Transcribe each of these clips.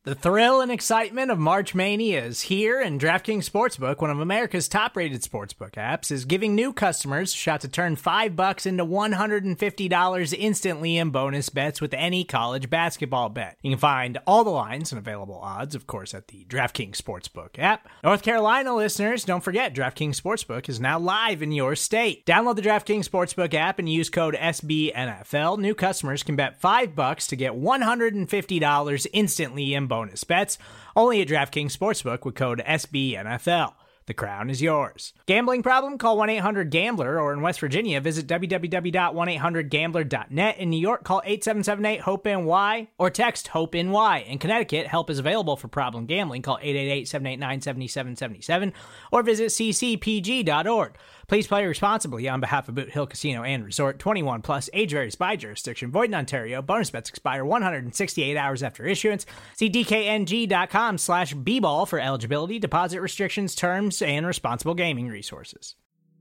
The thrill and excitement of March Mania is here, and DraftKings Sportsbook, one of America's top-rated sportsbook apps, is giving new customers a shot to turn $5 into $150 instantly in bonus bets with any college basketball bet. You can find all the lines and available odds, of course, at the DraftKings Sportsbook app. North Carolina listeners, don't forget, DraftKings Sportsbook is now live in your state. Download the DraftKings Sportsbook app and use code SBNFL. New customers can bet $5 to get $150 instantly in bonus bets, only at DraftKings Sportsbook with code SBNFL. The crown is yours. Gambling problem? Call 1-800-GAMBLER, or in West Virginia, visit www.1800gambler.net. In New York, call 877-8-HOPE-NY or text HOPE-NY. In Connecticut, help is available for problem gambling. Call 888-789-7777 or visit ccpg.org. Please play responsibly on behalf of Boot Hill Casino and Resort. 21 plus, age varies by jurisdiction. Void in Ontario. Bonus bets expire 168 hours after issuance. See dkng.com/bball for eligibility, deposit restrictions, terms, and responsible gaming resources.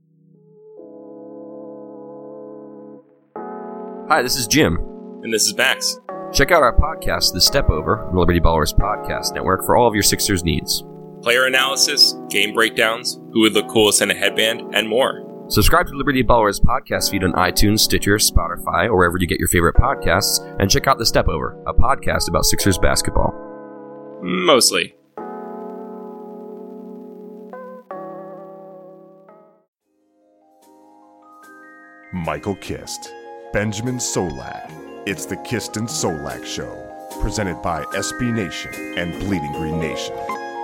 Hi, this is Jim. And this is Max. Check out our podcast, The Step Over, the Liberty Ballers Podcast Network, for all of your Sixers needs. Player analysis, game breakdowns, who would look coolest in a headband, and more. Subscribe to the Liberty Ballers podcast feed on iTunes, Stitcher, Spotify, or wherever you get your favorite podcasts, and check out The Step Over, a podcast about Sixers basketball. Mostly. Michael Kist, Benjamin Solak. It's the Kist and Solak Show, presented by SB Nation and Bleeding Green Nation.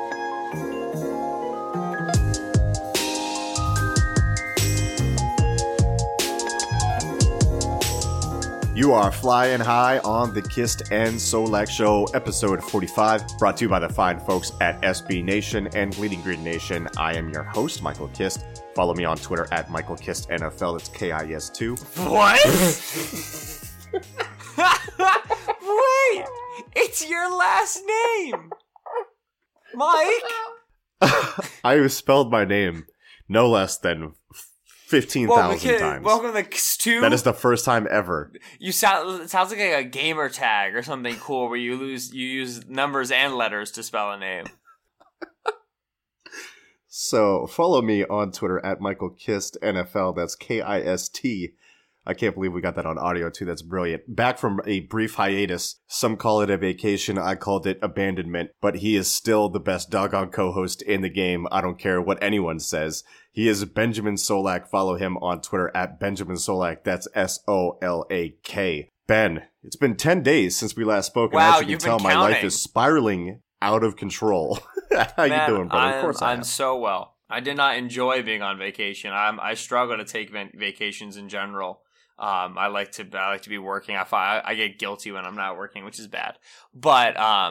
You are flying high on the Kist and Solak Show, episode 45, brought to you by the fine folks at SB Nation and Bleeding Green Nation. I am your host, Michael Kist. Follow me on Twitter at MichaelKistNFL. That's KIS2. What? Wait! It's your last name! Mike? I spelled my name no less than 15,000 times. Welcome to Stu. That is the first time ever. It sounds like a gamer tag or something cool where you use numbers and letters to spell a name. So follow me on Twitter at MichaelKistNFL. That's KIST. I can't believe we got that on audio too. That's brilliant. Back from a brief hiatus. Some call it a vacation. I called it abandonment. But he is still the best doggone co-host in the game. I don't care what anyone says. He is Benjamin Solak. Follow him on Twitter at Benjamin Solak. That's SOLAK. Ben, it's been 10 days since we last spoke. Wow, and as you you've can tell, been my counting. life is spiraling out of control. How you doing, brother? Of course I'm so well. I did not enjoy being on vacation. I struggle to take vacations in general. I like to be working. I get guilty when I'm not working, which is bad. But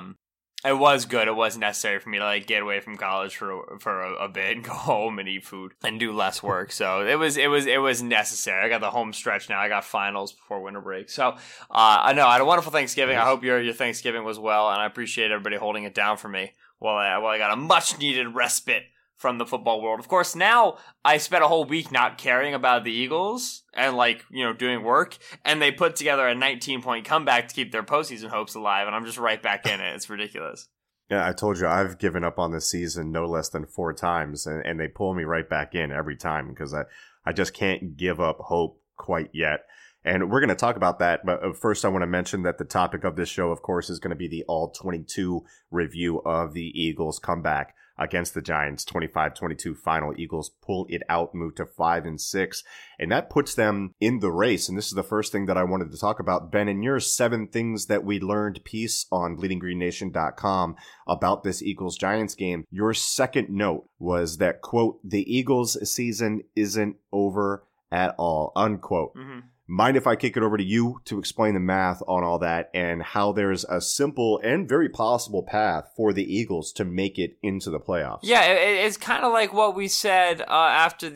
it was good. It was necessary for me to get away from college for a bit and go home and eat food and do less work. So it was necessary. I got the home stretch now. I got finals before winter break. So I know I had a wonderful Thanksgiving. I hope your Thanksgiving was well, and I appreciate everybody holding it down for me while I got a much needed respite from the football world. Of course, now I spent a whole week not caring about the Eagles and doing work, and they put together a 19-point comeback to keep their postseason hopes alive, and I'm just right back in it. It's ridiculous. Yeah, I told you I've given up on this season no less than 4 times, and they pull me right back in every time because I just can't give up hope quite yet. And we're going to talk about that, but first I want to mention that the topic of this show, of course, is going to be the All-22 review of the Eagles' comeback against the Giants. 25-22 final. Eagles pull it out, move to 5-6, and that puts them in the race. And this is the first thing that I wanted to talk about. Ben, in your 7 things that we learned piece on bleedinggreennation.com about this Eagles-Giants game, your second note was that, quote, the Eagles season isn't over at all, unquote. Mm-hmm. Mind if I kick it over to you to explain the math on all that and how there's a simple and very possible path for the Eagles to make it into the playoffs? Yeah, it's kind of like what we said after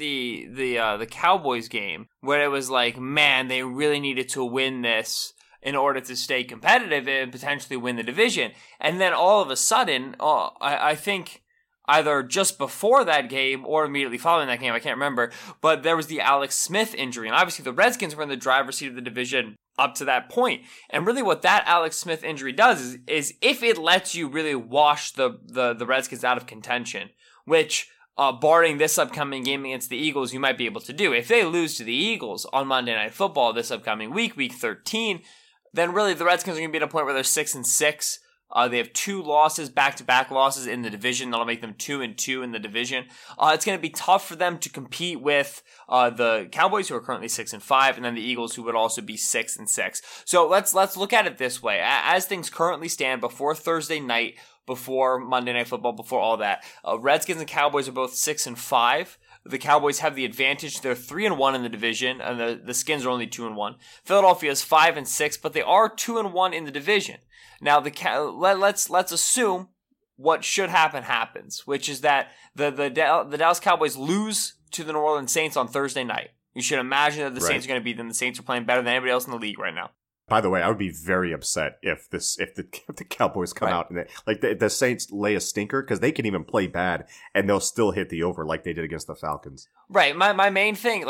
the Cowboys game, where it was like, man, they really needed to win this in order to stay competitive and potentially win the division. And then all of a sudden, I think either just before that game or immediately following that game, I can't remember, but there was the Alex Smith injury. And obviously the Redskins were in the driver's seat of the division up to that point. And really what that Alex Smith injury does is if it lets you really wash the Redskins out of contention, which barring this upcoming game against the Eagles, you might be able to do. If they lose to the Eagles on Monday Night Football this upcoming week, week 13, then really the Redskins are going to be at a point where they're 6-6. They have 2 losses, back-to-back losses in the division. That'll make them 2-2 in the division. It's going to be tough for them to compete with the Cowboys, who are currently 6-5, and then the Eagles, who would also be 6-6. So let's look at it this way. As things currently stand, before Thursday night, before Monday Night Football, before all that, Redskins and Cowboys are both 6-5. The Cowboys have the advantage. They're 3-1 in the division, and the Skins are only 2-1. Philadelphia is 5-6, but they are 2-1 in the division. Now, let's assume what should happen happens, which is that the Dallas Cowboys lose to the New Orleans Saints on Thursday night. You should imagine that the Saints are going to beat them. The Saints are playing better than anybody else in the league right now. By the way, I would be very upset if the Cowboys come out and the Saints lay a stinker, because they can even play bad and they'll still hit the over like they did against the Falcons. Right. My main thing,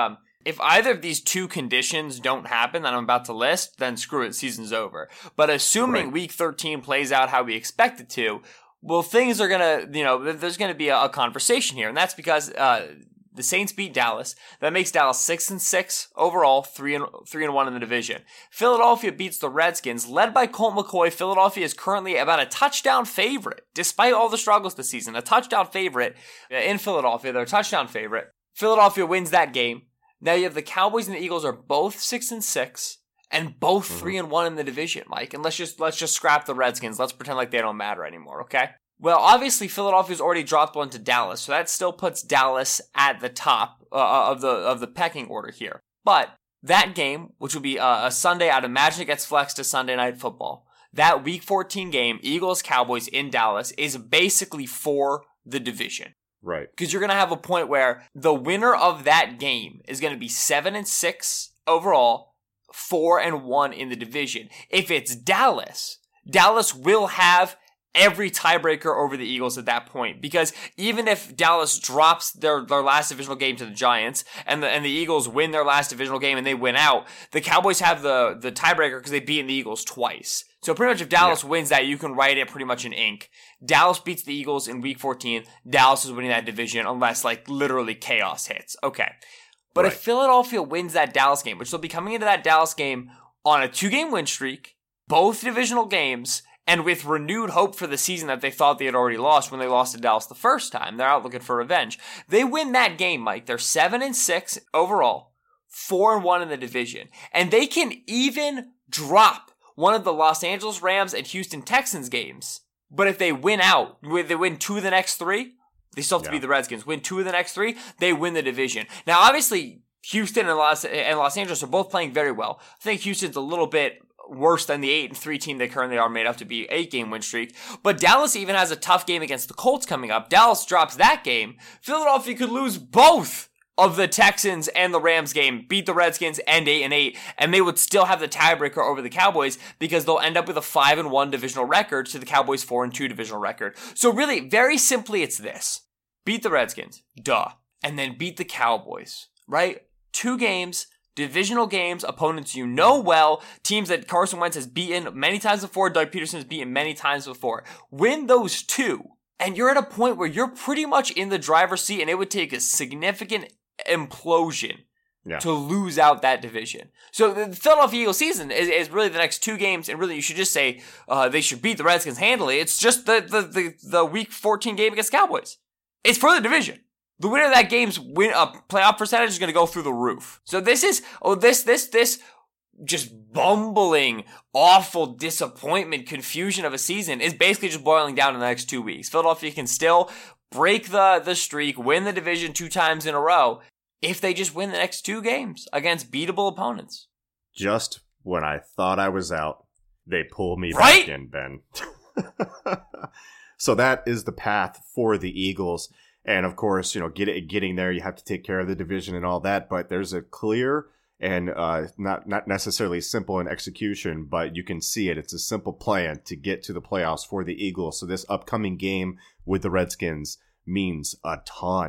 if either of these two conditions don't happen that I'm about to list, then screw it, season's over. But assuming week 13 plays out how we expect it to, well, things are gonna, there's gonna be a conversation here, and that's because the Saints beat Dallas. That makes Dallas 6-6 overall, 3-1 in the division. Philadelphia beats the Redskins, led by Colt McCoy. Philadelphia is currently about a touchdown favorite, despite all the struggles this season. A touchdown favorite in Philadelphia. They're a touchdown favorite. Philadelphia wins that game. Now you have the Cowboys and the Eagles are both 6-6 and both 3-1 in the division, Mike. And let's just scrap the Redskins. Let's pretend like they don't matter anymore, okay? Well, obviously, Philadelphia's already dropped one to Dallas, so that still puts Dallas at the top of the pecking order here. But that game, which will be a Sunday, I'd imagine it gets flexed to Sunday Night Football. That Week 14 game, Eagles-Cowboys in Dallas, is basically for the division. Right. Because you're going to have a point where the winner of that game is going to be 7-6 overall, 4-1 in the division. If it's Dallas will have every tiebreaker over the Eagles at that point, because even if Dallas drops their last divisional game to the Giants and the Eagles win their last divisional game and they win out, the Cowboys have the tiebreaker because they beat the Eagles twice. So pretty much if Dallas wins that, you can write it pretty much in ink. Dallas beats the Eagles in week 14. Dallas is winning that division unless literally chaos hits. Okay. But if Philadelphia wins that Dallas game, which they'll be coming into that Dallas game on a 2-game win streak, both divisional games, and with renewed hope for the season that they thought they had already lost when they lost to Dallas the first time. They're out looking for revenge. They win that game, Mike. They're 7-6 overall, 4-1 in the division. And they can even drop one of the Los Angeles Rams and Houston Texans games. But if they win out, they win 2 of the next 3, they still have to beat the Redskins. Win 2 of the next 3, they win the division. Now, obviously, Houston and Los Angeles are both playing very well. I think Houston's a little bit worse than the 8-3 team they currently are, made up to be 8-game win streak. But Dallas even has a tough game against the Colts coming up. Dallas drops that game. Philadelphia could lose both of the Texans and the Rams game, beat the Redskins and 8-8, and they would still have the tiebreaker over the Cowboys because they'll end up with a 5-1 divisional record to the Cowboys' 4-2 divisional record. So really, very simply, it's this. Beat the Redskins, duh, and then beat the Cowboys, right? 2 games, divisional games, opponents you know well, teams that Carson Wentz has beaten many times before, Doug Peterson has beaten many times before. Win those 2, and you're at a point where you're pretty much in the driver's seat, and it would take a significant implosion to lose out that division. So the Philadelphia Eagles season is really the next 2 games, and really you should just say they should beat the Redskins handily. It's just the Week 14 game against Cowboys. It's for the division. The winner of that game's playoff percentage is going to go through the roof. So this is this just bumbling, awful disappointment, confusion of a season is basically just boiling down in the next 2 weeks. Philadelphia can still break the streak, win the division 2 times in a row if they just win the next 2 games against beatable opponents. Just when I thought I was out, they pull me back in, Ben. So that is the path for the Eagles. And of course, getting there, you have to take care of the division and all that. But there's a clear and not necessarily simple in execution, but you can see it. It's a simple plan to get to the playoffs for the Eagles. So this upcoming game with the Redskins means a ton.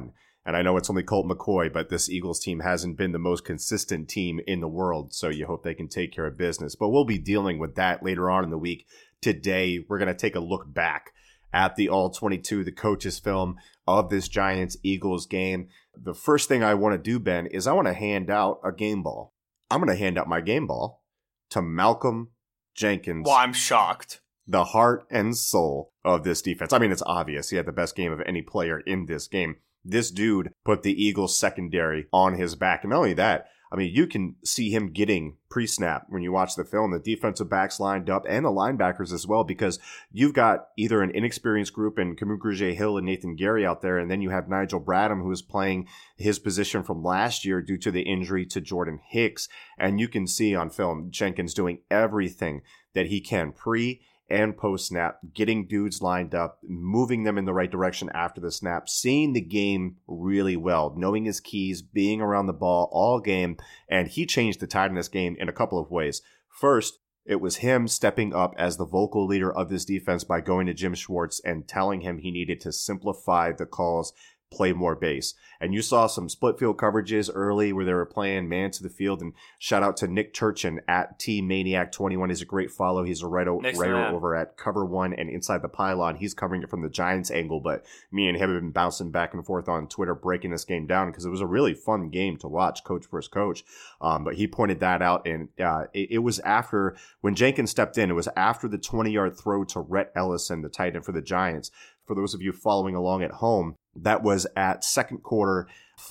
And I know it's only Colt McCoy, but this Eagles team hasn't been the most consistent team in the world. So you hope they can take care of business. But we'll be dealing with that later on in the week. Today, we're going to take a look back at the All-22, the coaches' film of this Giants-Eagles game. The first thing I want to do, Ben, is I want to hand out a game ball. I'm going to hand out my game ball to Malcolm Jenkins. Well, I'm shocked. The heart and soul of this defense. I mean, it's obvious. He had the best game of any player in this game. This dude put the Eagles secondary on his back. And not only that, I mean, you can see him getting pre-snap when you watch the film, the defensive backs lined up and the linebackers as well, because you've got either an inexperienced group in Kamu Grugier-Hill and Nathan Gary out there, and then you have Nigel Bradham, who is playing his position from last year due to the injury to Jordan Hicks. And you can see on film Jenkins doing everything that he can pre and post-snap, getting dudes lined up, moving them in the right direction after the snap, seeing the game really well, knowing his keys, being around the ball all game, and he changed the tide in this game in a couple of ways. First, it was him stepping up as the vocal leader of this defense by going to Jim Schwartz and telling him he needed to simplify the calls, play more base. And you saw some split field coverages early where they were playing man to the field. And shout out to Nick Turchin at TManiac21. He's a great follow. He's a writer over at Cover One and Inside the Pylon. He's covering it from the Giants angle, but me and him have been bouncing back and forth on Twitter, breaking this game down because it was a really fun game to watch, coach versus coach. But he pointed that out, and it was after, when Jenkins stepped in, it was after the 20-yard throw to Rhett Ellison, the tight end for the Giants. For those of you following along at home, that was at second quarter,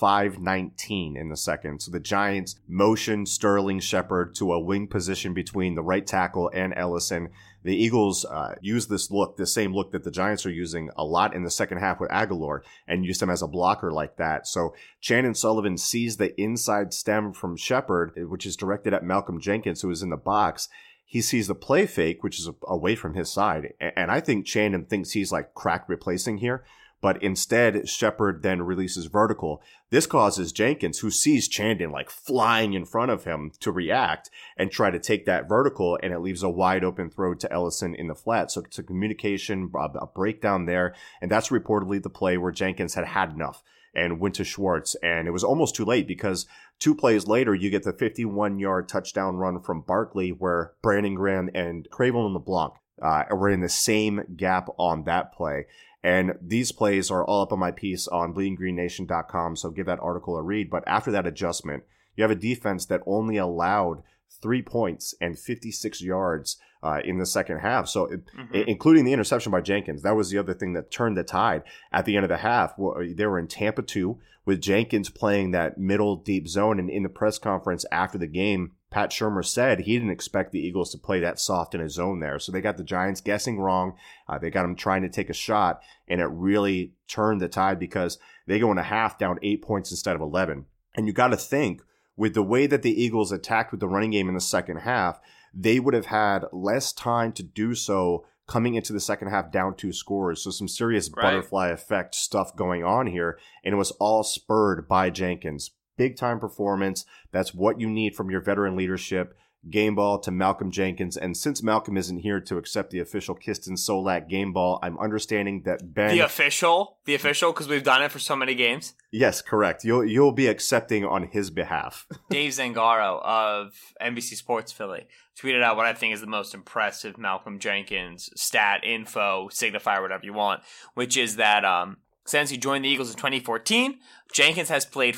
5:19 in the second. So the Giants motioned Sterling Shepard to a wing position between the right tackle and Ellison. The Eagles used this look, the same look that the Giants are using a lot in the second half with Aguilar, and used him as a blocker like that. So Chandon Sullivan sees the inside stem from Shepard, which is directed at Malcolm Jenkins, who is in the box. He sees the play fake, which is away from his side. And I think Chandon thinks he's like crack replacing here. But instead, Shepard then releases vertical. This causes Jenkins, who sees Chandon like flying in front of him, to react and try to take that vertical, and it leaves a wide open throw to Ellison in the flat. So it's a communication, a breakdown there. And that's reportedly the play where Jenkins had enough and went to Schwartz. And it was almost too late because 2 plays later, you get the 51-yard touchdown run from Barkley where Brandon Graham and Craven LeBlanc were in the same gap on that play. And these plays are all up on my piece on bleedinggreennation.com, so give that article a read. But after that adjustment, you have a defense that only allowed 3 points and 56 yards in the second half. So including the interception by Jenkins, that was the other thing that turned the tide at the end of the half. They were in Tampa 2 with Jenkins playing that middle deep zone. And in the press conference after the game, Pat Shurmur said he didn't expect the Eagles to play that soft in a zone there. So they got the Giants guessing wrong. They got them trying to take a shot, and it really turned the tide because they go in a half down 8 points instead of 11. And you got to think, with the way that the Eagles attacked with the running game in the second half, they would have had less time to do so coming into the second half down 2 scores. So some serious butterfly effect stuff going on here. And it was all spurred by Jenkins. Big time performance. That's what you need from your veteran leadership. Game ball to Malcolm Jenkins. And since Malcolm isn't here to accept the official Kiston Solak game ball, I'm understanding that Ben... The official, because we've done it for so many games? Yes, correct. You'll be accepting on his behalf. Dave Zangaro of NBC Sports Philly tweeted out what I think is the most impressive Malcolm Jenkins stat, info, signifier, whatever you want, which is that since he joined the Eagles in 2014, Jenkins has played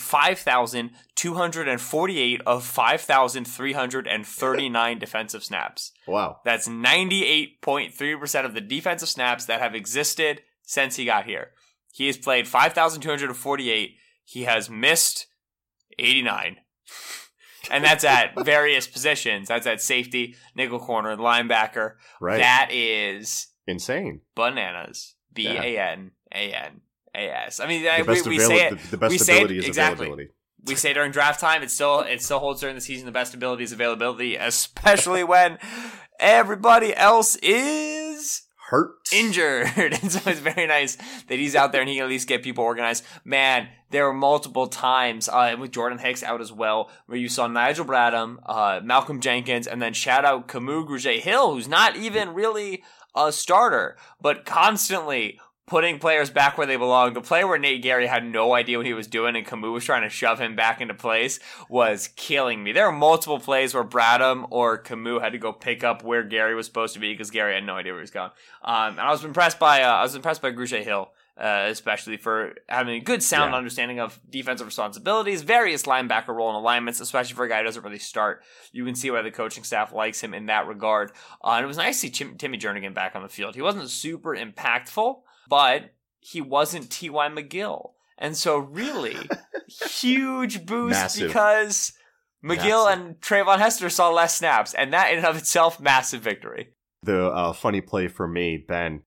5,248 of 5,339 defensive snaps. Wow. That's 98.3% of the defensive snaps that have existed since he got here. He has played 5,248. He has missed 89. And that's at various positions. That's at safety, nickel corner, linebacker. Right. That is insane. Bananas. BANANAS. I mean, we say it. The best ability is exactly. availability. We say during draft time, it still holds during the season. The best ability is availability, especially when everybody else is hurt, injured. And so it's very nice that he's out there and he can at least get people organized. Man, there were multiple times with Jordan Hicks out as well where you saw Nigel Bradham, Malcolm Jenkins, and then shout out Kamu Grugier-Hill, who's not even really a starter, but constantly putting players back where they belong. The play where Nate Gary had no idea what he was doing and Camus was trying to shove him back into place was killing me. There are multiple plays where Bradham or Camus had to go pick up where Gary was supposed to be because Gary had no idea where he was going. And I was impressed by Grugier Hill. Especially for having a good sound understanding of defensive responsibilities, various linebacker role and alignments, especially for a guy who doesn't really start. You can see why the coaching staff likes him in that regard. And it was nice to see Timmy Jernigan back on the field. He wasn't super impactful, but he wasn't T.Y. McGill. And so really, huge boost because McGill and Trayvon Hester saw less snaps. And that in and of itself, massive victory. The funny play for me, Ben,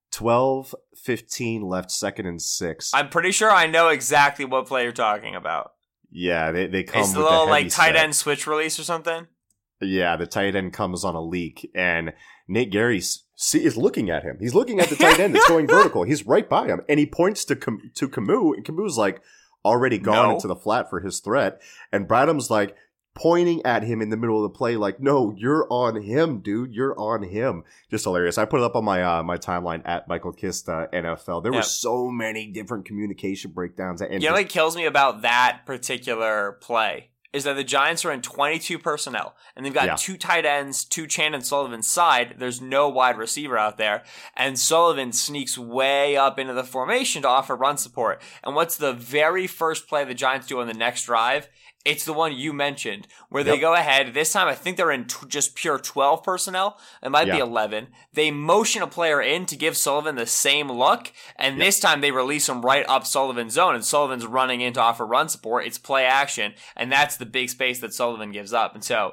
12-15 left, 2nd and 6. I'm pretty sure I know exactly what play you're talking about. Yeah, they come it's with the little a heavy tight set. end switch release or something. Yeah, the tight end comes on a leak, and Nate Gary is looking at him. He's looking at the tight end that's going vertical. He's right by him, and he points to Camus, and Camus' like already gone into the flat for his threat, and Bradham's like pointing at him in the middle of the play like, no, you're on him, dude. You're on him. Just hilarious. I put it up on my my timeline at Michael Kista NFL. There were so many different communication breakdowns. And you know what kills me about that particular play is that the Giants are in 22 personnel, and they've got 2 tight ends, 2 Chandon Sullivan side. There's no wide receiver out there, and Sullivan sneaks way up into the formation to offer run support. And what's the very first play the Giants do on the next drive? It's the one you mentioned, where they go ahead. This time, I think they're in just pure 12 personnel. It might be 11. They motion a player in to give Sullivan the same look, and this time they release him right up Sullivan's zone, and Sullivan's running in to offer run support. It's play action, and that's the big space that Sullivan gives up. And so,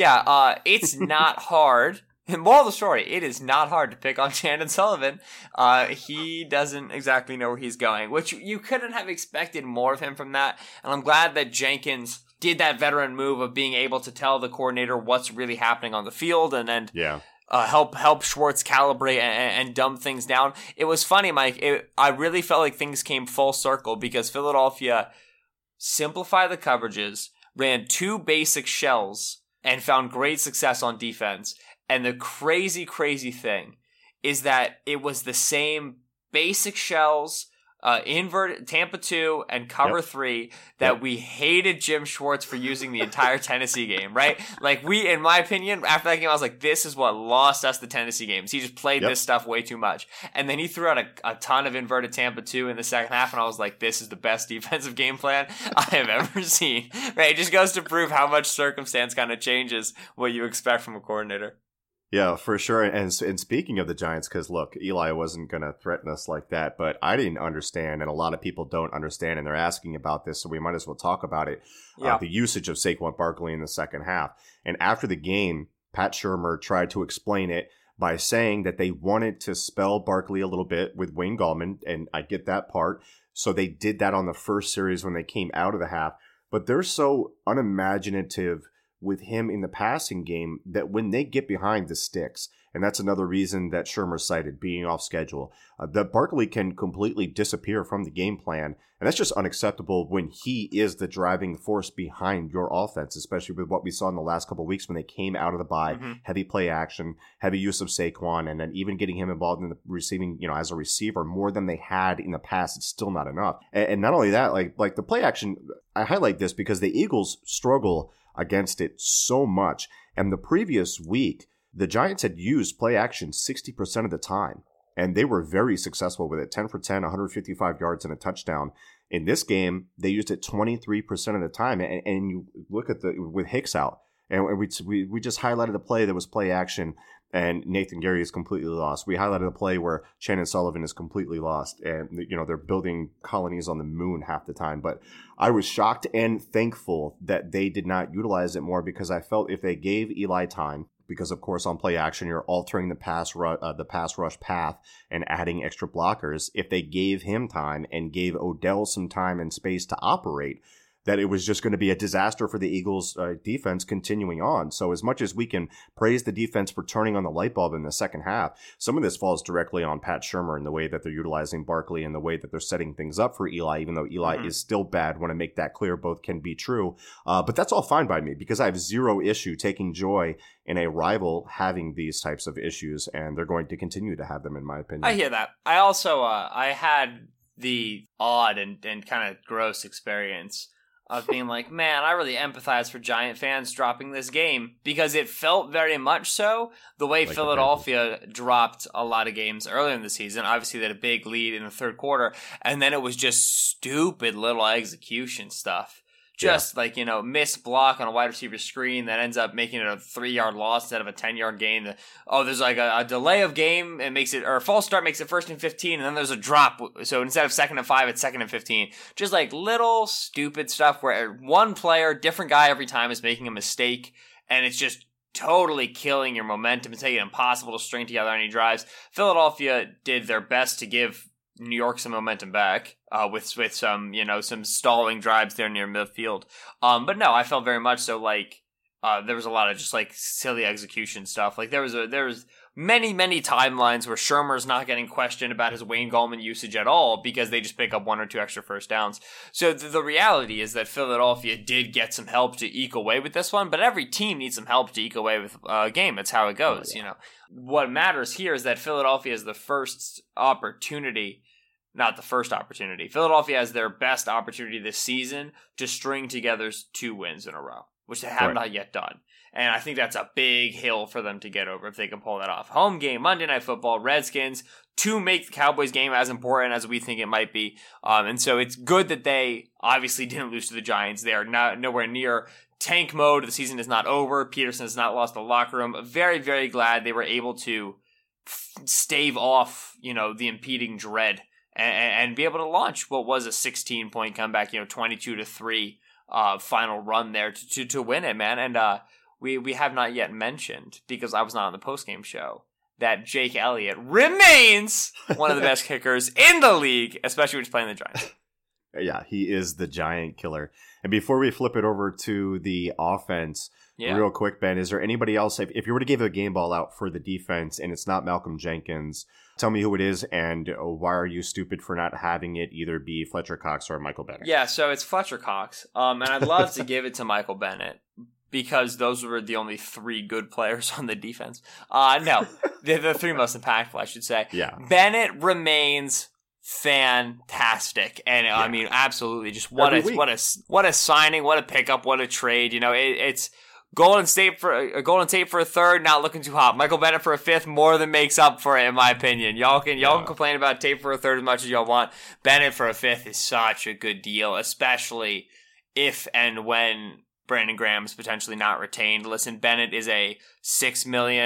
it's not hard. Moral of the story, it is not hard to pick on Chandon Sullivan. He doesn't exactly know where he's going, which you couldn't have expected more of him from that. And I'm glad that Jenkins did that veteran move of being able to tell the coordinator what's really happening on the field and help Schwartz calibrate and dumb things down. It was funny, Mike. I really felt like things came full circle because Philadelphia simplified the coverages, ran 2 basic shells, and found great success on defense. And the crazy, crazy thing is that it was the same basic shells, invert Tampa 2 and cover 3 that we hated Jim Schwartz for using the entire Tennessee game, right? Like in my opinion, after that game, I was like, this is what lost us the Tennessee games. He just played this stuff way too much. And then he threw out a ton of inverted Tampa 2 in the second half, and I was like, this is the best defensive game plan I have ever seen, right? It just goes to prove how much circumstance kind of changes what you expect from a coordinator. Yeah, for sure. And speaking of the Giants, because look, Eli wasn't going to threaten us like that, but I didn't understand, and a lot of people don't understand, and they're asking about this, so we might as well talk about it. The usage of Saquon Barkley in the second half. And after the game, Pat Shurmur tried to explain it by saying that they wanted to spell Barkley a little bit with Wayne Gallman, and I get that part. So they did that on the first series when they came out of the half. But they're so unimaginative with him in the passing game that when they get behind the sticks, and that's another reason that Shurmur cited being off schedule, that Barkley can completely disappear from the game plan. And that's just unacceptable when he is the driving force behind your offense, especially with what we saw in the last couple of weeks when they came out of the bye, heavy play action, heavy use of Saquon, and then even getting him involved in the receiving, as a receiver more than they had in the past. It's still not enough. And not only that, like the play action, I highlight this because the Eagles struggle against it so much. And the previous week, the Giants had used play action 60% of the time, and they were very successful with it. 10 for 10, 155 yards and a touchdown. In this game, they used it 23% of the time. And you look at with Hicks out, and we just highlighted a play that was play action, and Nathan Gary is completely lost. We highlighted a play where Chandon Sullivan is completely lost, and they're building colonies on the moon half the time. But I was shocked and thankful that they did not utilize it more, because I felt if they gave Eli time, because of course on play action you're altering the pass rush path and adding extra blockers. If they gave him time and gave Odell some time and space to operate, that it was just going to be a disaster for the Eagles defense continuing on. So as much as we can praise the defense for turning on the light bulb in the second half, some of this falls directly on Pat Shurmur and the way that they're utilizing Barkley and the way that they're setting things up for Eli, even though Eli is still bad. Want to make that clear. Both can be true. But that's all fine by me because I have zero issue taking joy in a rival having these types of issues, and they're going to continue to have them, in my opinion. I hear that. I also, I had the odd and kind of gross experience of being like, man, I really empathize for Giant fans dropping this game, because it felt very much so the way like Philadelphia dropped a lot of games earlier in the season. Obviously, they had a big lead in the third quarter, and then it was just stupid little execution stuff. Just like, missed block on a wide receiver screen that ends up making it a 3-yard loss instead of a 10-yard gain. Oh, there's like a delay of game and or a false start makes it 1st and 15, and then there's a drop. So instead of 2nd and 5, it's 2nd and 15. Just like little stupid stuff where one player, different guy every time, is making a mistake, and it's just totally killing your momentum. It's making it impossible to string together any drives. Philadelphia did their best to give New York some momentum back with some some stalling drives there near midfield. But no, I felt very much so like there was a lot of just like silly execution stuff. Like there was many timelines where Shurmur's not getting questioned about his Wayne Gallman usage at all because they just pick up 1 or 2 extra first downs. So the reality is that Philadelphia did get some help to eke away with this one, but every team needs some help to eke away with a game. That's how it goes. What matters here is that Philadelphia is the first opportunity. Not the first opportunity. Philadelphia has their best opportunity this season to string together 2 wins in a row, which they have not yet done. And I think that's a big hill for them to get over if they can pull that off. Home game, Monday Night Football, Redskins, to make the Cowboys game as important as we think it might be. And so it's good that they obviously didn't lose to the Giants. They are nowhere near tank mode. The season is not over. Peterson has not lost the locker room. Very, very glad they were able to stave off, the impeding dread and be able to launch what was a 16-point comeback, 22-3 final run there to win it, man. And we have not yet mentioned, because I was not on the postgame show, that Jake Elliott remains one of the best kickers in the league, especially when he's playing the Giants. Yeah, he is the giant killer. And before we flip it over to the offense, real quick, Ben, is there anybody else, if you were to give a game ball out for the defense and it's not Malcolm Jenkins, tell me who it is, and why are you stupid for not having it either be Fletcher Cox or Michael Bennett? Yeah, so it's Fletcher Cox, and I'd love to give it to Michael Bennett, because those were the only 3 good players on the defense. No, they're the 3 most impactful, I should say. Yeah. Bennett remains fantastic, and I mean, absolutely, just what a signing, what a pickup, what a trade. It's Golden State for a 3rd, not looking too hot. Michael Bennett for a 5th more than makes up for it, in my opinion. Y'all can complain about Tate for a 3rd as much as y'all want. Bennett for a 5th is such a good deal, especially if and when Brandon Graham's potentially not retained. Listen, Bennett is a $7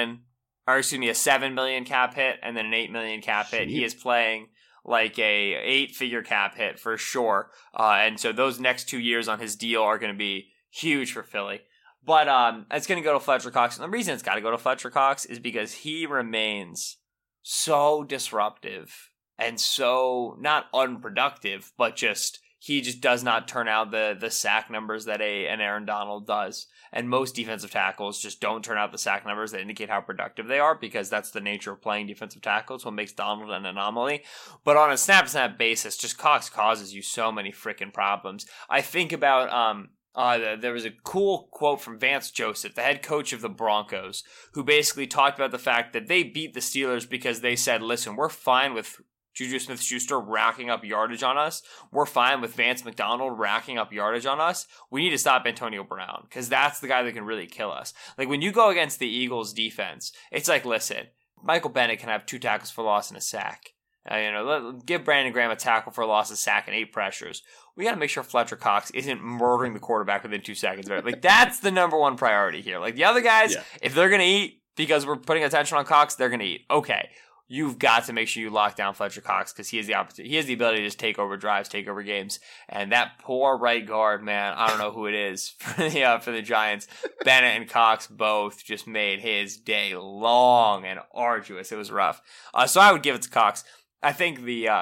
million cap hit and then an $8 million cap hit. He is playing like a 8-figure cap hit for sure. And so those next 2 years on his deal are going to be huge for Philly. But it's going to go to Fletcher Cox. And the reason it's got to go to Fletcher Cox is because he remains so disruptive and so not unproductive, but he just does not turn out the sack numbers that an Aaron Donald does. And most defensive tackles just don't turn out the sack numbers that indicate how productive they are, because that's the nature of playing defensive tackles, what makes Donald an anomaly. But on a snap-to-snap basis, just Cox causes you so many freaking problems. I think about there was a cool quote from Vance Joseph, the head coach of the Broncos, who basically talked about the fact that they beat the Steelers because they said, listen, we're fine with Juju Smith-Schuster racking up yardage on us. We're fine with Vance McDonald racking up yardage on us. We need to stop Antonio Brown, because that's the guy that can really kill us. Like, when you go against the Eagles defense, it's like, listen, Michael Bennett can have 2 tackles for loss and a sack. Give Brandon Graham a tackle for a loss, a sack, and 8 pressures. We got to make sure Fletcher Cox isn't murdering the quarterback within 2 seconds. Right? Like, that's the number one priority here. Like, the other guys, if they're going to eat because we're putting attention on Cox, they're going to eat. Okay. You've got to make sure you lock down Fletcher Cox, because he has the opportunity. He has the ability to just take over drives, take over games. And that poor right guard, man, I don't know who it is for the Giants. Bennett and Cox both just made his day long and arduous. It was rough. So I would give it to Cox. I think the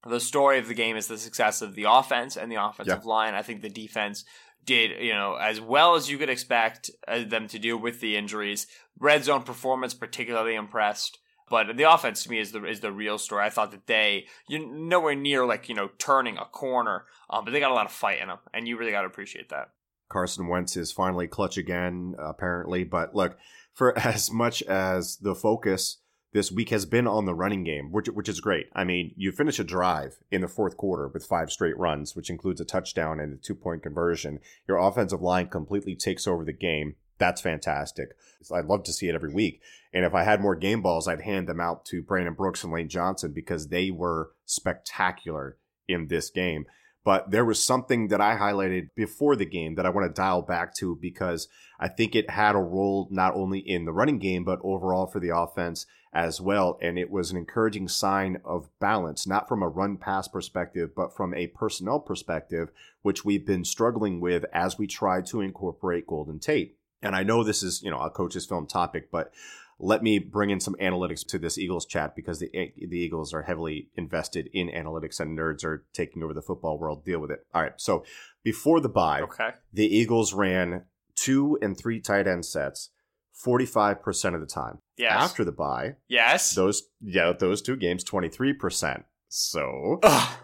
the story of the game is the success of the offense and the offensive line. I think the defense did, as well as you could expect them to do with the injuries. Red zone performance, particularly impressed. But the offense to me is the real story. I thought that you're nowhere near turning a corner, but they got a lot of fight in them, and you really got to appreciate that. Carson Wentz is finally clutch again, apparently. But look, for as much as the focus this week has been on the running game, which is great. I mean, you finish a drive in the fourth quarter with 5 straight runs, which includes a touchdown and a 2-point conversion. Your offensive line completely takes over the game. That's fantastic. I'd love to see it every week. And if I had more game balls, I'd hand them out to Brandon Brooks and Lane Johnson because they were spectacular in this game. But there was something that I highlighted before the game that I want to dial back to because I think it had a role not only in the running game, but overall for the offense as well. And it was an encouraging sign of balance, not from a run-pass perspective, but from a personnel perspective, which we've been struggling with as we try to incorporate Golden Tate. And I know this is, a coach's film topic, but let me bring in some analytics to this Eagles chat because the Eagles are heavily invested in analytics and nerds are taking over the football world. Deal with it. All right. So before the bye, the Eagles ran 2 and 3 tight end sets 45% of the time. Yes. After the bye, those 2 games, 23%. So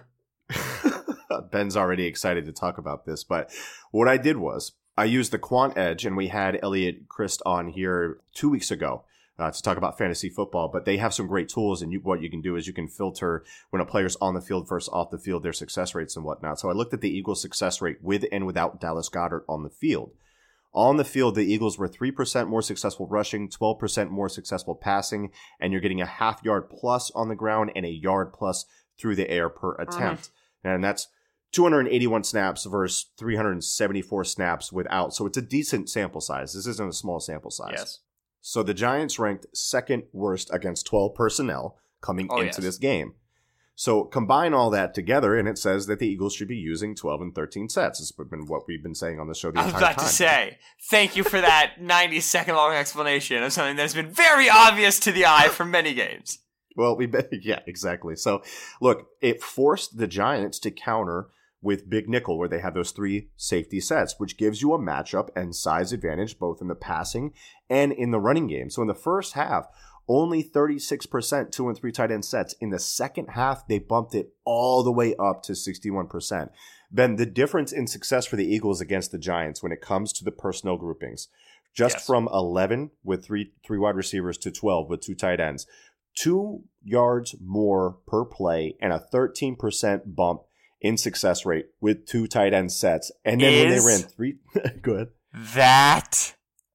Ben's already excited to talk about this. But what I did was I used the Quant Edge, and we had Elliot Christ on here 2 weeks ago to talk about fantasy football, but they have some great tools, and what you can do is you can filter when a player's on the field versus off the field, their success rates and whatnot. So I looked at the Eagles' success rate with and without Dallas Goedert on the field. On the field, the Eagles were 3% more successful rushing, 12% more successful passing, and you're getting a half yard plus on the ground and a yard plus through the air per attempt. And that's 281 snaps versus 374 snaps without. So it's a decent sample size. This isn't a small sample size. Yes. So the Giants ranked second worst against 12 personnel coming into this game. So combine all that together, and it says that the Eagles should be using 12 and 13 sets. This has been what we've been saying on the show the entire time. I was about to say, thank you for that 90-second long explanation of something that's been very obvious to the eye for many games. Well, yeah, exactly. So look, it forced the Giants to counter with Big Nickel, where they have those 3 safety sets, which gives you a matchup and size advantage both in the passing and in the running game. So in the first half, only 36% 2 and 3 tight end sets. In the second half, they bumped it all the way up to 61%. Ben, the difference in success for the Eagles against the Giants when it comes to the personnel groupings, just from 11 with three wide receivers to 12 with 2 tight ends, 2 yards more per play and a 13% bump in success rate with 2 tight end sets. And then when they ran 3, go ahead. That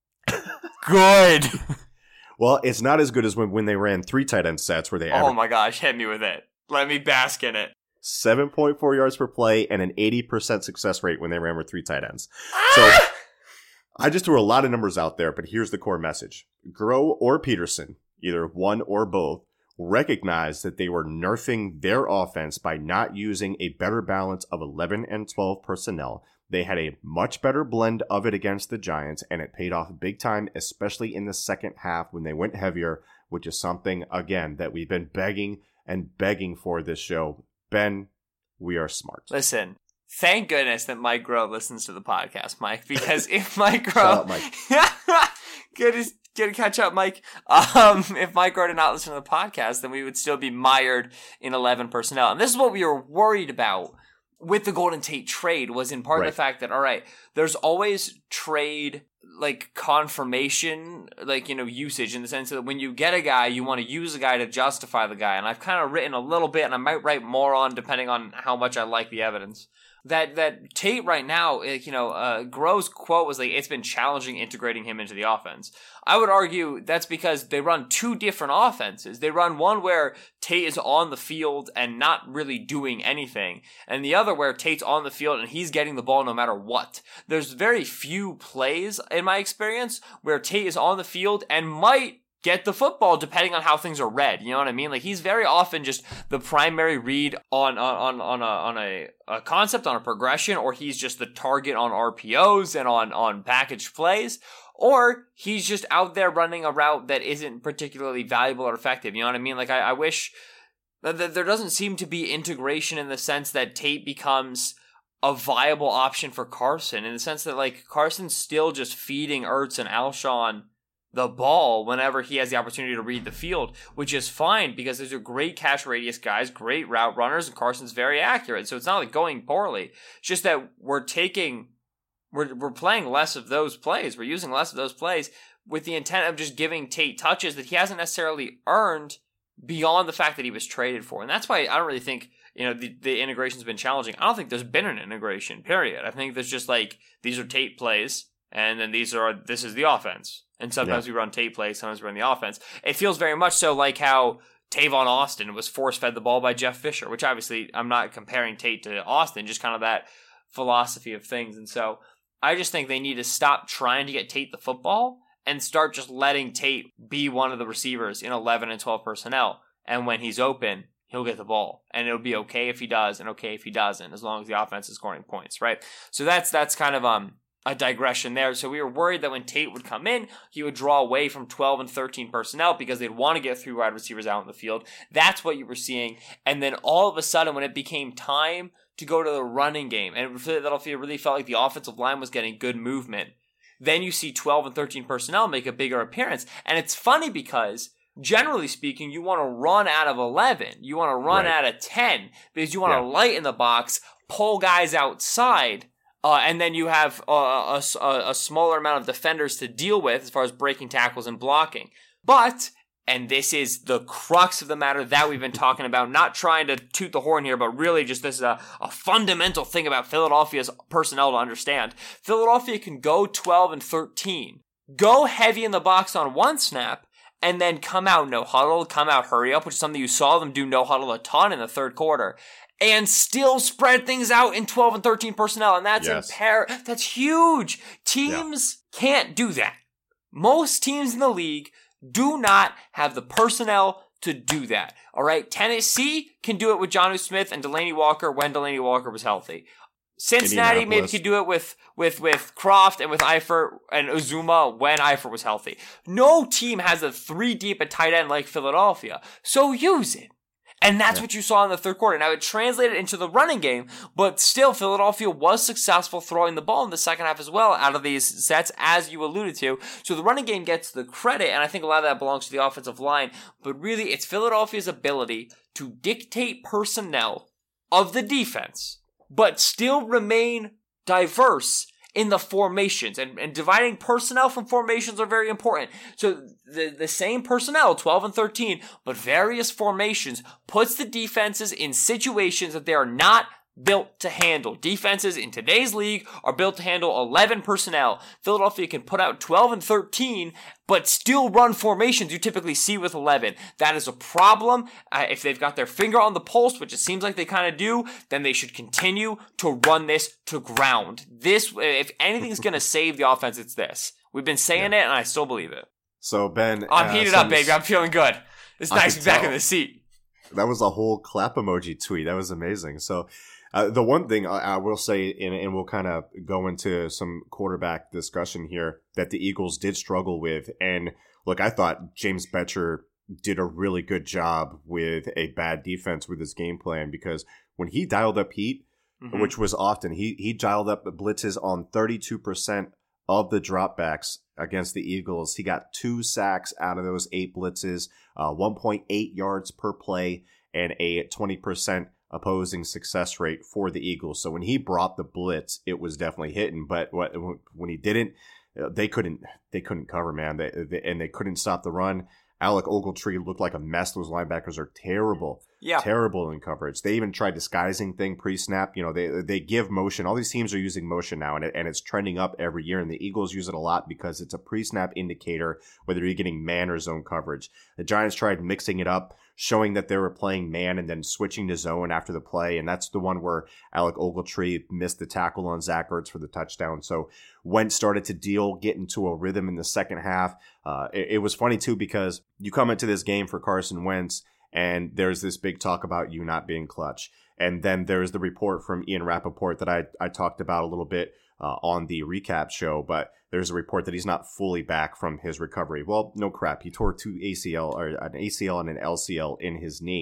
good. Well, it's not as good as when they ran 3 tight end sets where they averaged. Oh my gosh, hit me with it. Let me bask in it. 7.4 yards per play and an 80% success rate when they ran with 3 tight ends. So I just threw a lot of numbers out there, but here's the core message. Groh or Peterson, either one or both, recognized that they were nerfing their offense by not using a better balance of 11 and 12 personnel. They had a much better blend of it against the Giants, and it paid off big time, especially in the second half when they went heavier, which is something, again, that we've been begging for this show. Ben, we are smart. Listen, thank goodness that Mike Groh listens to the podcast, Mike, because if Mike Groh... Shut up, Mike. Good to catch up, Mike. If Mike Groh did not listen to the podcast, then we would still be mired in 11 personnel. And this is what we were worried about with the Golden Tate trade, was in part the fact that, all right, there's always trade confirmation, usage, in the sense that when you get a guy, you want to use a guy to justify the guy. And I've kind of written a little bit, and I might write more on depending on how much I like the evidence. That Tate right now, Groh's quote was it's been challenging integrating him into the offense. I would argue that's because they run 2 different offenses. They run one where Tate is on the field and not really doing anything, and the other where Tate's on the field and he's getting the ball no matter what. There's very few plays, in my experience, where Tate is on the field and might get the football depending on how things are read. You know what I mean? He's very often just the primary read on a concept, on a progression, or he's just the target on RPOs and on package plays, or he's just out there running a route that isn't particularly valuable or effective. You know what I mean? I wish There doesn't seem to be integration in the sense that Tate becomes a viable option for Carson, in the sense that, like, Carson's still just feeding Ertz and Alshon the ball whenever he has the opportunity to read the field, which is fine because those are great catch radius guys, great route runners, and Carson's very accurate. So it's not like going poorly. It's just that we're playing less of those plays. We're using less of those plays with the intent of just giving Tate touches that he hasn't necessarily earned beyond the fact that he was traded for. And that's why I don't really think, the integration's been challenging. I don't think there's been an integration, period. I think there's just like, these are Tate plays, and then this is the offense. And sometimes we run Tate plays, sometimes we run the offense. It feels very much so like how Tavon Austin was force-fed the ball by Jeff Fisher, which obviously I'm not comparing Tate to Austin, just kind of that philosophy of things. And so I just think they need to stop trying to get Tate the football and start just letting Tate be one of the receivers in 11 and 12 personnel. And when he's open, he'll get the ball. And it'll be okay if he does and okay if he doesn't, as long as the offense is scoring points, right? So that's kind of a digression there. So we were worried that when Tate would come in, he would draw away from 12 and 13 personnel because they'd want to get 3 wide receivers out in the field. That's what you were seeing. And then all of a sudden, when it became time to go to the running game, and Philadelphia really felt like the offensive line was getting good movement, then you see 12 and 13 personnel make a bigger appearance. And it's funny because, generally speaking, you want to run out of 11. You want to run out of 10 because you want to lighten the box, pull guys outside, and then you have a smaller amount of defenders to deal with as far as breaking tackles and blocking. But, and this is the crux of the matter that we've been talking about, not trying to toot the horn here, but really just this is a fundamental thing about Philadelphia's personnel to understand. Philadelphia can go 12 and 13, go heavy in the box on one snap, and then come out no huddle, come out hurry up, which is something you saw them do no huddle a ton in the third quarter, and still spread things out in 12 and 13 personnel. And that's that's huge. Teams can't do that. Most teams in the league do not have the personnel to do that. All right. Tennessee can do it with Jonnu Smith and Delanie Walker when Delanie Walker was healthy. Cincinnati maybe could do it with Croft and with Eifert and Uzuma when Eifert was healthy. No team has a 3 deep at tight end like Philadelphia. So use it. And that's what you saw in the third quarter. Now, it translated into the running game, but still, Philadelphia was successful throwing the ball in the second half as well out of these sets, as you alluded to. So the running game gets the credit, and I think a lot of that belongs to the offensive line. But really, it's Philadelphia's ability to dictate personnel of the defense, but still remain diverse in the formations, and dividing personnel from formations are very important. So the same personnel, 12 and 13, but various formations, puts the defenses in situations that they are not built to handle. Defenses in today's league are built to handle 11 personnel. Philadelphia can put out 12 and 13, but still run formations you typically see with 11. That is a problem. If they've got their finger on the pulse, which it seems like they kind of do, then they should continue to run this to ground. This, if anything's going to save the offense, it's this. We've been saying it, and I still believe it. So, Ben... I'm heated up, baby. I'm feeling good. It's nice to be back in the seat. That was a whole clap emoji tweet. That was amazing. So... the one thing I will say, and we'll kind of go into some quarterback discussion here, that the Eagles did struggle with. And look, I thought James Bettcher did a really good job with a bad defense with his game plan, because when he dialed up heat, which was often, he dialed up the blitzes on 32% of the dropbacks against the Eagles. He got 2 sacks out of those 8 blitzes, 1.8 yards per play, and a 20% opposing success rate for the Eagles. So when he brought the blitz, it was definitely hitting. But when he didn't, they couldn't cover, man. They couldn't stop the run. Alec Ogletree looked like a mess. Those linebackers are terrible. Terrible in coverage. They even tried disguising thing pre-snap. They give motion. All these teams are using motion now, and it's trending up every year. And the Eagles use it a lot because it's a pre-snap indicator whether you're getting man or zone coverage. The Giants tried mixing it up, showing that they were playing man and then switching to zone after the play. And that's the one where Alec Ogletree missed the tackle on Zach Ertz for the touchdown. So Wentz started to get into a rhythm in the second half. It was funny, too, because you come into this game for Carson Wentz, and there's this big talk about you not being clutch. And then there's the report from Ian Rappaport that I talked about a little bit on the recap show, but there's a report that he's not fully back from his recovery. Well, no crap. He tore 2 ACL, or an ACL and an LCL in his knee.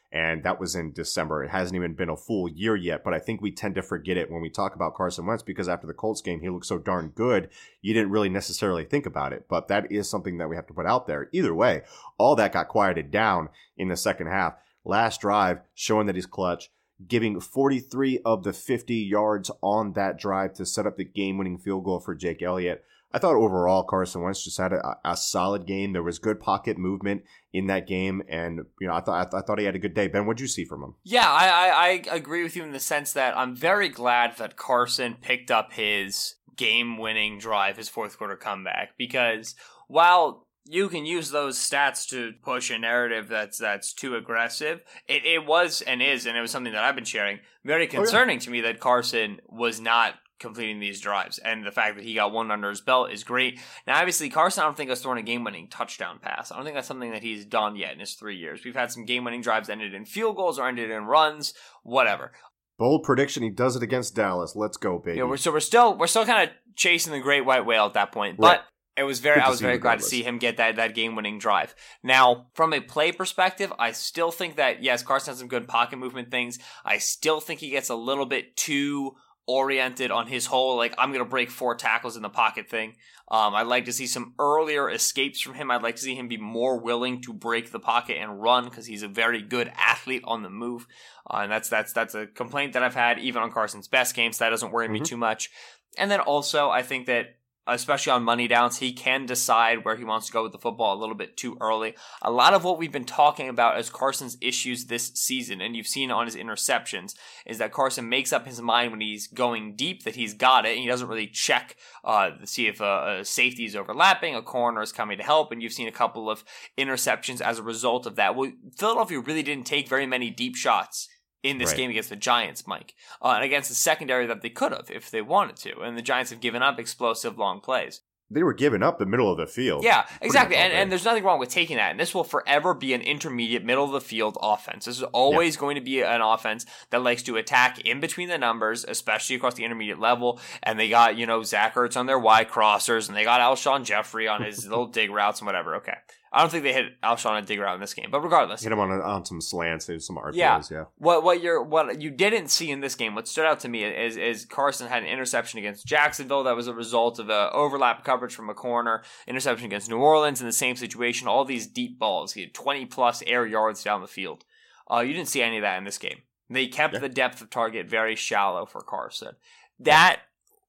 And that was in December. It hasn't even been a full year yet, but I think we tend to forget it when we talk about Carson Wentz because after the Colts game, he looked so darn good, you didn't really necessarily think about it. But that is something that we have to put out there. Either way, all that got quieted down in the second half. Last drive, showing that he's clutch, giving 43 of the 50 yards on that drive to set up the game-winning field goal for Jake Elliott. I thought overall Carson Wentz just had a solid game. There was good pocket movement in that game, and I thought he had a good day. Ben, what'd you see from him? Yeah, I agree with you in the sense that I'm very glad that Carson picked up his game-winning drive, his fourth quarter comeback, because while you can use those stats to push a narrative that's too aggressive, it was and is, and it was something that I've been sharing, very concerning to me that Carson was not completing these drives, and the fact that he got one under his belt is great. Now, obviously, Carson, I don't think has thrown a game-winning touchdown pass. I don't think that's something that he's done yet in his 3 years. We've had some game-winning drives ended in field goals or ended in runs, whatever. Bold prediction, he does it against Dallas. Let's go, baby. Yeah, we're still kind of chasing the great white whale at that point, but I was very glad to see him get that game-winning drive. Now, from a play perspective, I still think that, yes, Carson has some good pocket movement things. I still think he gets a little bit too oriented on his whole, like, I'm going to break 4 tackles in the pocket thing. I'd like to see some earlier escapes from him. I'd like to see him be more willing to break the pocket and run because he's a very good athlete on the move. And that's a complaint that I've had even on Carson's best games. So that doesn't worry me too much. And then also, I think that especially on money downs, he can decide where he wants to go with the football a little bit too early. A lot of what we've been talking about as Carson's issues this season, and you've seen on his interceptions, is that Carson makes up his mind when he's going deep that he's got it, and he doesn't really check to see if a safety is overlapping, a corner is coming to help, and you've seen a couple of interceptions as a result of that. Well, Philadelphia really didn't take very many deep shots in this game against the Giants, Mike, and against the secondary that they could have if they wanted to. And the Giants have given up explosive long plays. They were giving up the middle of the field. Yeah, exactly. And there's nothing wrong with taking that. And this will forever be an intermediate, middle of the field offense. This is always going to be an offense that likes to attack in between the numbers, especially across the intermediate level. And they got, Zach Ertz on their Y crossers, and they got Alshon Jeffrey on his little dig routes and whatever. Okay. I don't think they hit Alshon on a dig route in this game, but regardless, hit him on some slants, some RPOs. Yeah. What you didn't see in this game, what stood out to me is Carson had an interception against Jacksonville that was a result of a overlap coverage from a corner. Interception against New Orleans in the same situation. All these deep balls, he had 20+ air yards down the field. You didn't see any of that in this game. They kept the depth of target very shallow for Carson. That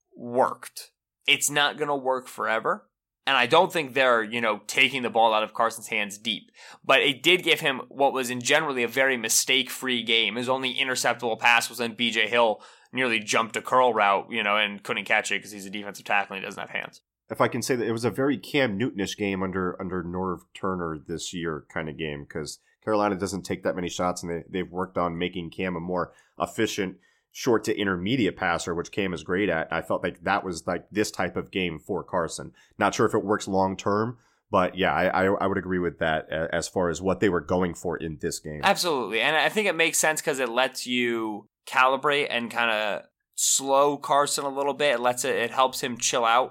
worked. It's not going to work forever. And I don't think they're, taking the ball out of Carson's hands deep. But it did give him what was in generally a very mistake-free game. His only interceptable pass was when B.J. Hill nearly jumped a curl route, and couldn't catch it because he's a defensive tackle and he doesn't have hands. If I can say that it was a very Cam Newton-ish game under Norv Turner this year kind of game because Carolina doesn't take that many shots and they've worked on making Cam a more efficient short to intermediate passer, which Cam is great at. I felt like that was like this type of game for Carson. Not sure if it works long term, but yeah, I would agree with that as far as what they were going for in this game. Absolutely. And I think it makes sense because it lets you calibrate and kind of slow Carson a little bit. It helps him chill out.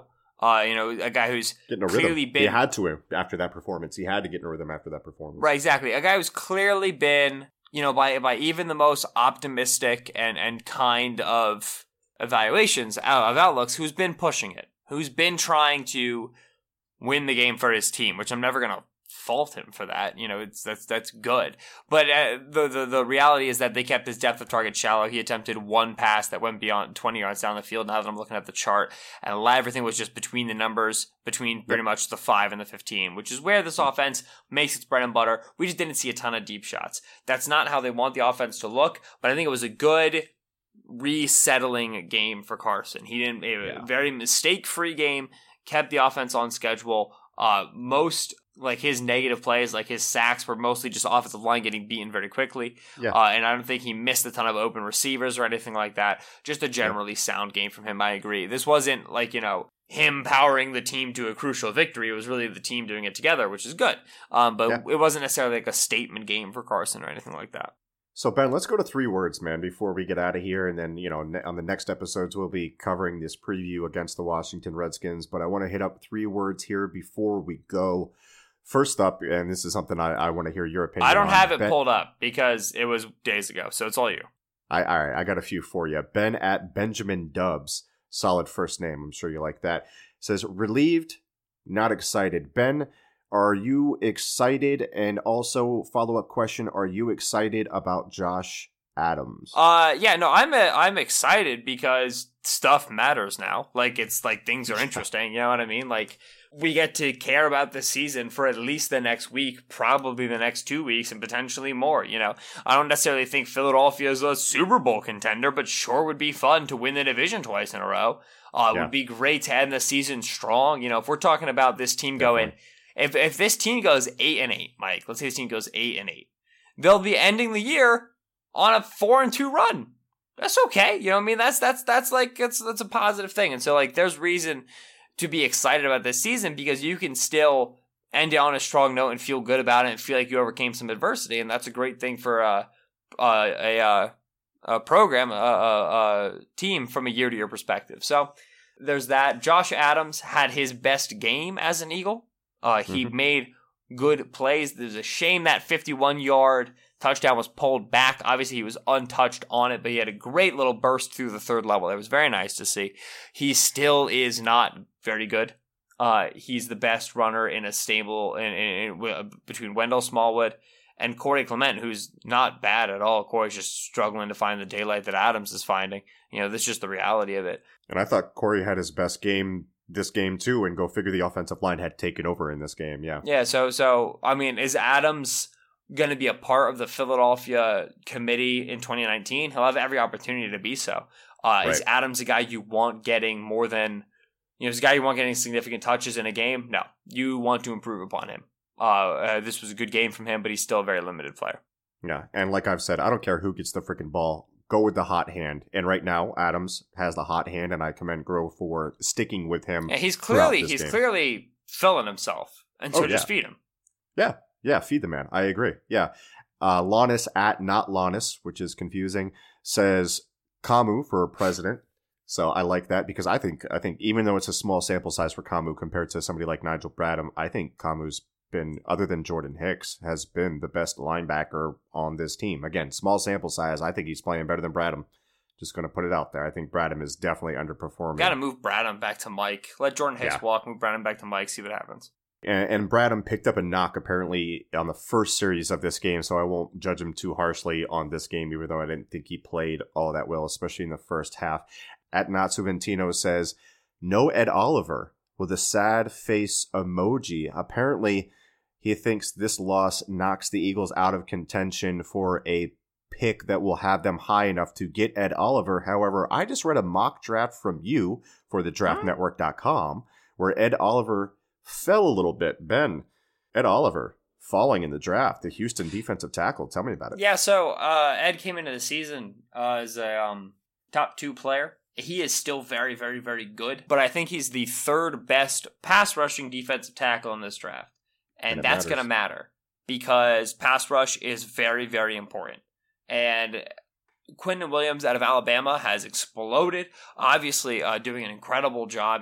A guy who's clearly been... He had to after that performance. He had to get in a rhythm after that performance. Right, exactly. A guy who's clearly been... by even the most optimistic and kind of evaluations of outlooks, who's been pushing it, who's been trying to win the game for his team, which I'm never going to fault him for that. That's good. But the reality is that they kept his depth of target shallow. He attempted one pass that went beyond 20 yards down the field. Now that I'm looking at the chart, and everything was just between the numbers, between pretty much the 5 and the 15, which is where this offense makes its bread and butter. We just didn't see a ton of deep shots. That's not how they want the offense to look, but I think it was a good resettling game for Carson. He didn't a very mistake-free game, kept the offense on schedule. Most like his negative plays, like his sacks, were mostly just offensive line getting beaten very quickly. Yeah. And I don't think he missed a ton of open receivers or anything like that. Just a generally sound game from him. I agree. This wasn't like, him powering the team to a crucial victory. It was really the team doing it together, which is good. But it wasn't necessarily like a statement game for Carson or anything like that. So, Ben, let's go to 3 words, man, before we get out of here. And then, on the next episodes, we'll be covering this preview against the Washington Redskins. But I want to hit up 3 words here before we go. First up, and this is something I want to hear your opinion on. I don't have it pulled up because it was days ago, so it's all you. All right, I got a few for you. Ben at Benjamin Dubs, solid first name. I'm sure you like that. Says, relieved, not excited. Ben, are you excited? And also, follow-up question, are you excited about Josh Adams? Yeah, no, I'm excited because stuff matters now. Like, it's like things are interesting, you know what I mean? Like, we get to care about the season for at least the next week, probably the next 2 weeks, and potentially more, you know? I don't necessarily think Philadelphia is a Super Bowl contender, but sure would be fun to win the division twice in a row. It would be great to end the season strong. You know, if we're talking about this team going, if this team goes 8-8, Mike, let's say this team goes 8-8, they'll be ending the year on a 4-2 run. That's okay. You know what I mean? That's a positive thing. And so, like, there's reason to be excited about this season because you can still end it on a strong note and feel good about it and feel like you overcame some adversity. And that's a great thing for a program, a team from a year-to-year perspective. So there's that. Josh Adams had his best game as an Eagle. He made good plays. There's a shame that 51-yard touchdown was pulled back. Obviously, he was untouched on it, but he had a great little burst through the third level. It was very nice to see. He still is not very good. He's the best runner in a stable between Wendell Smallwood and Corey Clement, who's not bad at all. Corey's just struggling to find the daylight that Adams is finding. You know, that's just the reality of it. And I thought Corey had his best game this game too, and go figure the offensive line had taken over in this game. Yeah. So I mean, is Adams going to be a part of the Philadelphia committee in 2019? He'll have every opportunity to be so. Right. Is Adams a guy you want getting more than, is a guy you want getting significant touches in a game? No, you want to improve upon him. This was a good game from him, but he's still a very limited player. Yeah, and like I've said, I don't care who gets the freaking ball. Go with the hot hand. And right now, Adams has the hot hand, and I commend Grove for sticking with him. And he's clearly filling himself, and so just feed him. Yeah, feed the man. I agree. Yeah. Lannis at not Lannis, which is confusing, says Camus for president. So I like that because I think even though it's a small sample size for Camus compared to somebody like Nigel Bradham, I think Camus been, other than Jordan Hicks, has been the best linebacker on this team. Again, small sample size. I think he's playing better than Bradham. Just going to put it out there. I think Bradham is definitely underperforming. Got to move Bradham back to Mike. Let Jordan Hicks walk, move Bradham back to Mike, see what happens. And Bradham picked up a knock apparently on the first series of this game, so I won't judge him too harshly on this game, even though I didn't think he played all that well, especially in the first half. At Natsuventino says, no Ed Oliver with a sad face emoji. Apparently, he thinks this loss knocks the Eagles out of contention for a pick that will have them high enough to get Ed Oliver. However, I just read a mock draft from you for the draftnetwork.com where Ed Oliver fell a little bit. Ben, Ed Oliver falling in the draft, the Houston defensive tackle. Tell me about it. Yeah, so Ed came into the season as a top 2 player. He is still very, very, very good, but I think he's the third best pass rushing defensive tackle in this draft. And that's going to matter because pass rush is very, very important. And Quinton Williams out of Alabama has exploded, obviously doing an incredible job.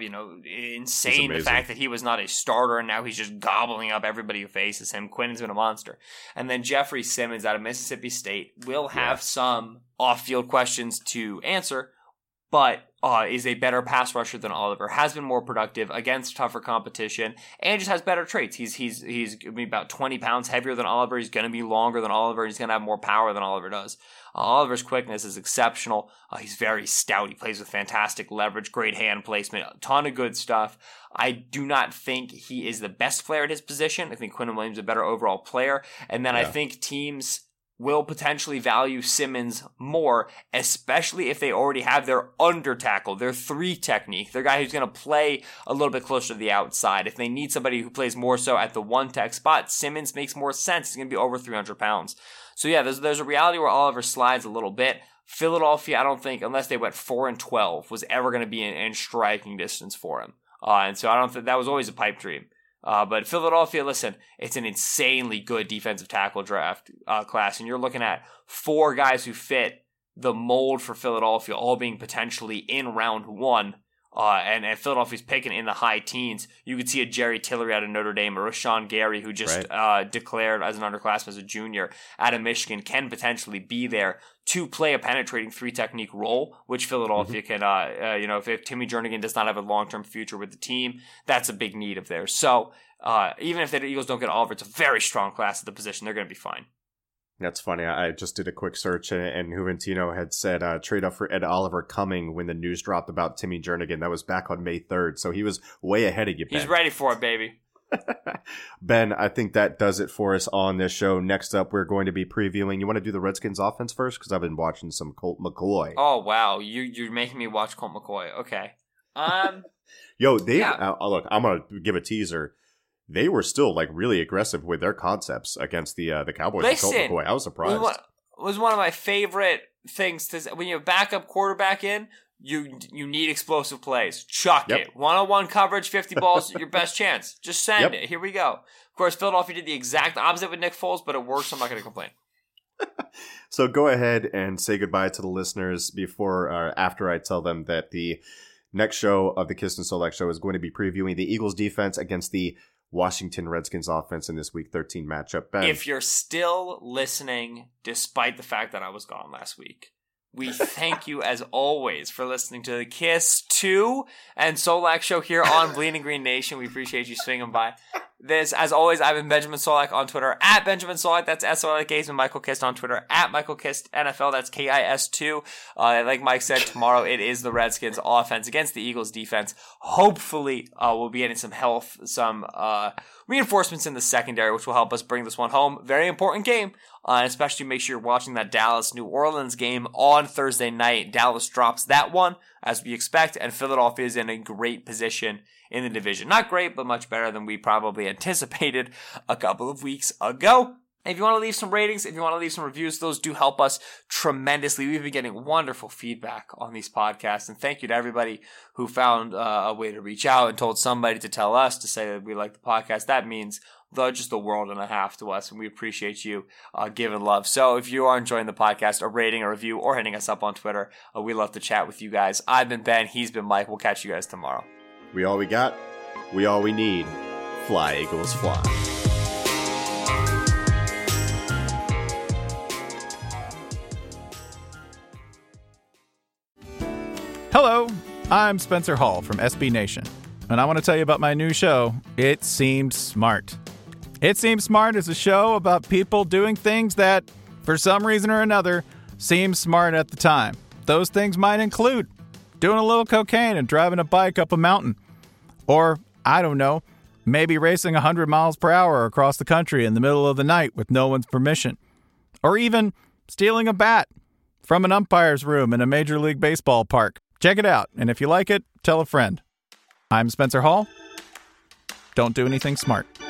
Insane the fact that he was not a starter and now he's just gobbling up everybody who faces him. Quinton's been a monster. And then Jeffrey Simmons out of Mississippi State will have some off-field questions to answer, but is a better pass rusher than Oliver, has been more productive against tougher competition, and just has better traits. He's going to be about 20 pounds heavier than Oliver. He's going to be longer than Oliver. He's going to have more power than Oliver does. Oliver's quickness is exceptional. He's very stout. He plays with fantastic leverage, great hand placement, a ton of good stuff. I do not think he is the best player at his position. I think Quinton Williams is a better overall player. And then I think teams will potentially value Simmons more, especially if they already have their under tackle, their 3 technique, their guy who's going to play a little bit closer to the outside. If they need somebody who plays more so at the 1 tech spot, Simmons makes more sense. He's going to be over 300 pounds. So yeah, there's a reality where Oliver slides a little bit. Philadelphia, I don't think, unless they went 4-12, was ever going to be in striking distance for him. And so I don't think that was always a pipe dream. But Philadelphia, listen, it's an insanely good defensive tackle draft class, and you're looking at 4 guys who fit the mold for Philadelphia, all being potentially in round 1. and Philadelphia's picking in the high teens, you could see a Jerry Tillery out of Notre Dame or Rashawn Gary, who just declared as an underclassman as a junior out of Michigan, can potentially be there to play a penetrating 3-technique role, which Philadelphia can, if Timmy Jernigan does not have a long-term future with the team, that's a big need of theirs. So even if the Eagles don't get Oliver, it's a very strong class at the position. They're going to be fine. That's funny. I just did a quick search, and Juventino had said trade up for Ed Oliver coming when the news dropped about Timmy Jernigan. That was back on May 3rd, so he was way ahead of you, Ben. He's ready for it, baby. Ben, I think that does it for us on this show. Next up, we're going to be previewing. You want to do the Redskins offense first? Because I've been watching some Colt McCoy. Oh, wow. You're making me watch Colt McCoy. Okay. Yo, look, I'm going to give a teaser. They were still really aggressive with their concepts against the Cowboys. Listen, and Colt McCoy. I was surprised. It was one of my favorite things to when you have backup quarterback in. You need explosive plays. Chuck it. One-on-one coverage, 50 balls, your best chance. Just send it. Here we go. Of course, Philadelphia did the exact opposite with Nick Foles, but it works, so I'm not going to complain. So go ahead and say goodbye to the listeners after I tell them that the next show of the Kiss and Solak show is going to be previewing the Eagles defense against the Washington Redskins offense in this Week 13 matchup. Ben. If you're still listening, despite the fact that I was gone last week, we thank you as always for listening to the Kiss 2 and Solak show here on Bleeding Green Nation. We appreciate you swinging by. This, as always, I've been Benjamin Solak on Twitter at Benjamin Solak. That's SOLAK. And Michael Kist on Twitter at Michael Kist NFL. That's KIS2. Like Mike said, tomorrow it is the Redskins offense against the Eagles defense. Hopefully, we'll be getting some reinforcements in the secondary, which will help us bring this one home. Very important game. Especially make sure you're watching that Dallas-New Orleans game on Thursday night. Dallas drops that one, as we expect, and Philadelphia is in a great position in the division. Not great, but much better than we probably anticipated a couple of weeks ago. If you want to leave some ratings, if you want to leave some reviews, those do help us tremendously. We've been getting wonderful feedback on these podcasts, and thank you to everybody who found a way to reach out and told somebody to tell us to say that we like the podcast. That means just the world and a half to us, and we appreciate you giving love. So if you are enjoying the podcast, a rating, a review, or hitting us up on Twitter, we love to chat with you guys. I've been Ben, he's been Mike. We'll catch you guys tomorrow. We all we got, we all we need. Fly, Eagles, fly. Hello, I'm Spencer Hall from SB Nation, and I want to tell you about my new show, It Seemed Smart. It Seems Smart is a show about people doing things that, for some reason or another, seem smart at the time. Those things might include doing a little cocaine and driving a bike up a mountain. Or, I don't know, maybe racing 100 miles per hour across the country in the middle of the night with no one's permission. Or even stealing a bat from an umpire's room in a Major League Baseball park. Check it out, and if you like it, tell a friend. I'm Spencer Hall. Don't do anything smart.